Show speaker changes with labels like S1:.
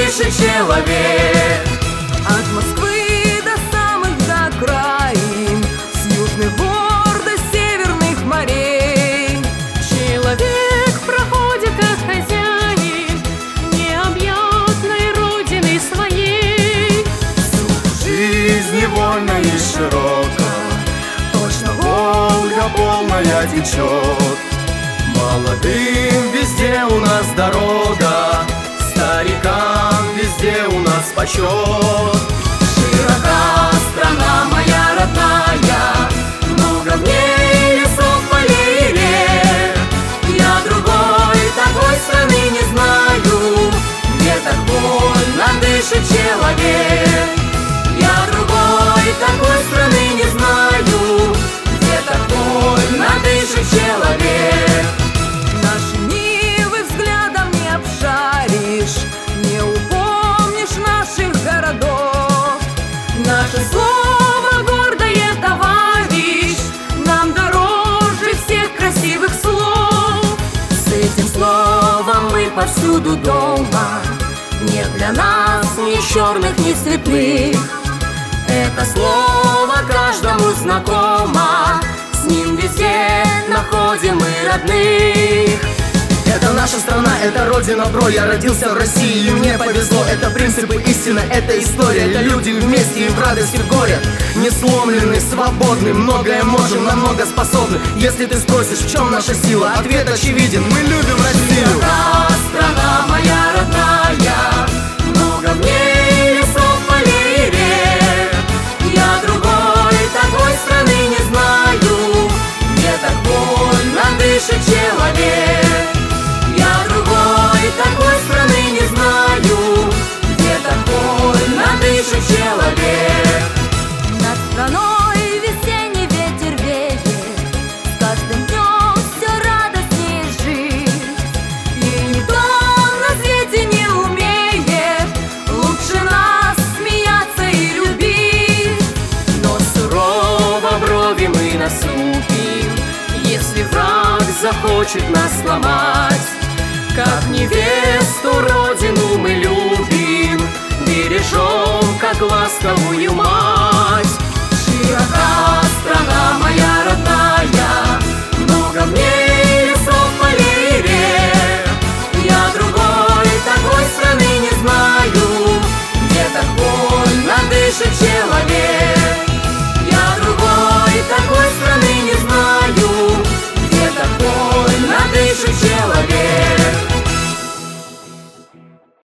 S1: дышит человек.
S2: От Москвы до самых до окраин, с южных гор до северных морей.
S3: Человек проходит как хозяин необъятной родины своей.
S1: Жизнь вольна и широка, точно Волга полная течет. Молодым везде у нас дорога, старикам везде у нас почет. Широка страна моя родная, много в ней лесов, полей и рек. Я другой такой страны не знаю, где так вольно дышит человек. Я другой такой страны не знаю, где так вольно дышит человек.
S2: Наши нивы взглядом не обшаришь, не упомнишь наших городов. Наше слово гордое, товарищ, нам дороже всех красивых слов.
S1: С этим словом мы повсюду дома, нет для нас ни черных, ни светлых. Это слово каждому знакомо, с ним везде находим мы родных. Это наша страна, это родина, бро. Я родился в России, и мне повезло. Это принципы, истина, это история. Это люди вместе и в радости, и в горе. Не сломлены, свободны, многое можем, на много способны. Если ты спросишь, в чем наша сила, ответ очевиден: мы любим Россию. Страна моя родная, много в ней лесов, полей и рек. Я другой такой страны не знаю, где так вольно дышит человек. Я другой такой страны не знаю, где так вольно дышит человек.
S2: Над страной весенний ветер веет, с каждым днем все радостнее жить. И никто на свете не умеет лучше нас смеяться и любить.
S1: Но сурово брови мы насупим, если враг захочет нас сломать. Как невесту родину мы любим, бережем, как ласковую мать. Широка страна моя родная, много в ней лесов, полей и рек. Я другой такой страны не знаю, где так вольно дышит человек.